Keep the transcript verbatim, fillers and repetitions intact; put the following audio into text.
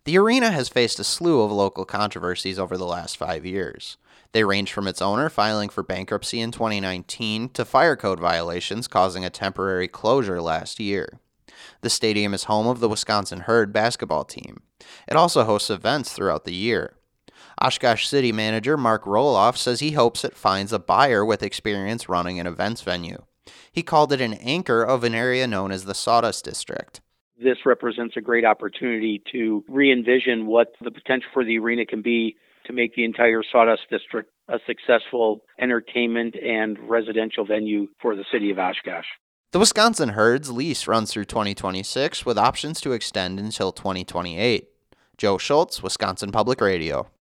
The arena has faced a slew of local controversies over the last five years. They range from its owner filing for bankruptcy in twenty nineteen to fire code violations causing a temporary closure last year. The stadium is home of the Wisconsin Herd basketball team. It also hosts events throughout the year. Oshkosh City Manager Mark Roloff says he hopes it finds a buyer with experience running an events venue. He called it an anchor of an area known as the Sawdust District. This represents a great opportunity to re-envision what the potential for the arena can be to make the entire Sawdust District a successful entertainment and residential venue for the city of Oshkosh. The Wisconsin Herd's lease runs through twenty twenty-six with options to extend until twenty twenty-eight. Joe Schultz, Wisconsin Public Radio.